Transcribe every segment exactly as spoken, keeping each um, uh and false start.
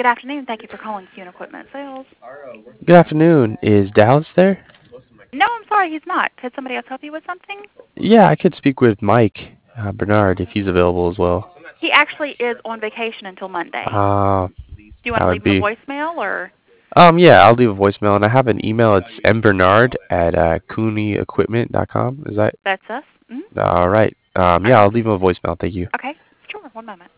Good afternoon. Thank you for calling Q Equipment Sales. Good afternoon. Is Dallas there? No, I'm sorry, he's not. Could somebody else help you with something? Yeah, I could speak with Mike uh, Bernard if he's available as well. He actually is on vacation until Monday. Uh, Do you want that to would leave him a be. voicemail or? Um, yeah, I'll leave a voicemail, and I have an email. It's mbernard at uh, cooney equipment dot com. Is that That's us. Mm-hmm. all right? Um, All yeah, right. I'll leave him a voicemail. Thank you. Okay. Sure. One moment.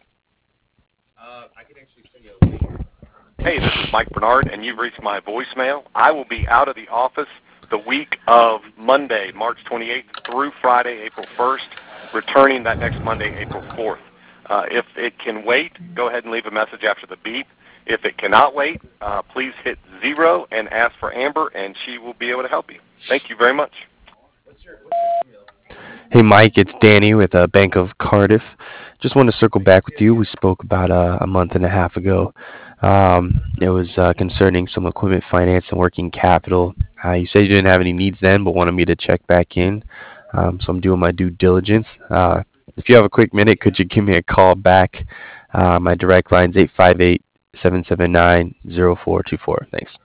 Hey, this is Mike Bernard, and you've reached my voicemail. I will be out of the office the week of Monday, March twenty-eighth, through Friday, April first, returning that next Monday, April fourth. Uh, if it can wait, go ahead and leave a message after the beep. If it cannot wait, uh, please hit zero and ask for Amber, and she will be able to help you. Thank you very much. Hey, Mike, it's Danny with uh, Bank of Cardiff. Just wanted to circle back with you. We spoke about uh, a month and a half ago. Um, it was uh, concerning some equipment finance and working capital. Uh, you said you didn't have any needs then, but wanted me to check back in. Um, so I'm doing my due diligence. Uh, if you have a quick minute, could you give me a call back? Uh, my direct line is eight five eight, seven seven nine, zero four two four. Thanks.